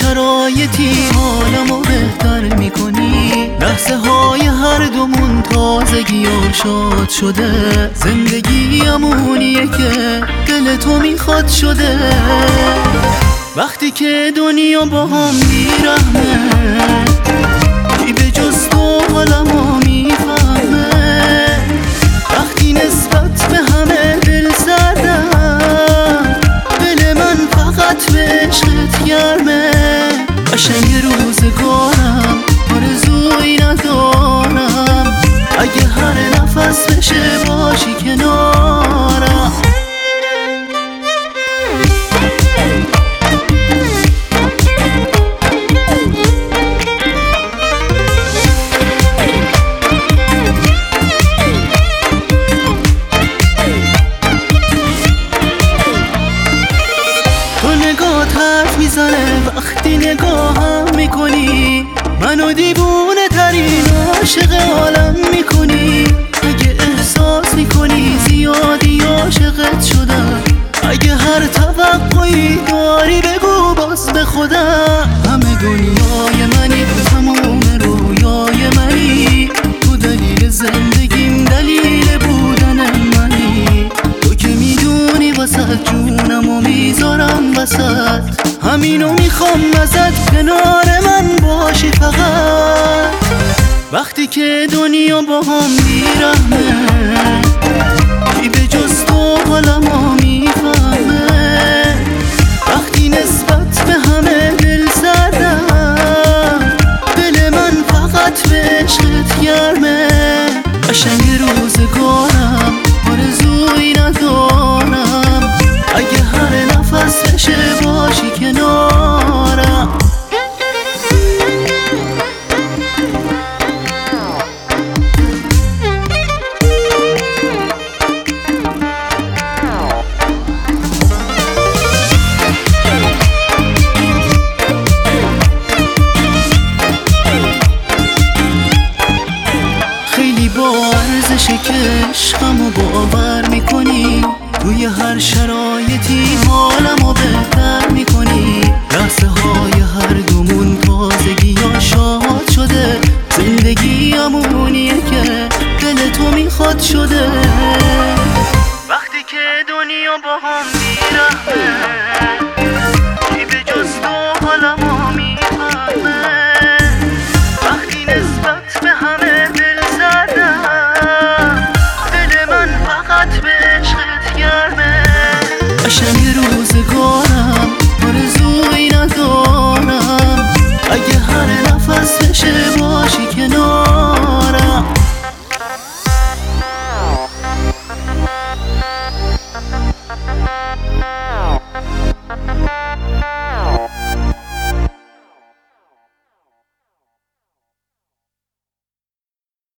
شرایطی حالمو بهتر میکنی. لحظه های هر دومون تازگی و شاد شده. زندگیم اونیه که دل تو میخواد شده. وقتی که دنیا با هم بیرحمه، بی به جز تو حالمو میفهمه. وقتی نسبت به همه دل سردم، دل من فقط به عشقت گرمه. قشنگ روزگارم آرزویی ندارم، اگه هر نفس بشه باشی کنارم. حرف میزنه وقتی نگاهم میکنی. منو دیوونه ترین عاشق عالم میکنی. اگه احساس میکنی زیادی عاشقت شدم، اگه هر توقعی داری بگو باز به خودم. همه دنیای منی، تموم رویای منی. تو دلیل زندگیم، دلیل بودن منی. تو که میدونی وسط جونمو میذارم وسط. همینو میخوام ازت، کنار من باشی فقط. وقتی که دنیا با هم بیرحمه، بی به جز تو حالمو میفهمه. وقتی نسبت به همه دل سردم، دل من فقط به عشقت گرمه. قشنگ روزگارم آرزویی ندارم، اگه هر نفس بشه باشی کنارم. خیلی با ارزشه که عشقمو باور میکنی. توی هر شرایطی حالمو بهتر میکنی. لحظه های هر دومون تازگی یا شاد شده. زندگیم اونیه که دل تو میخواد شده. وقتی که دنیا با هم بیرحمه،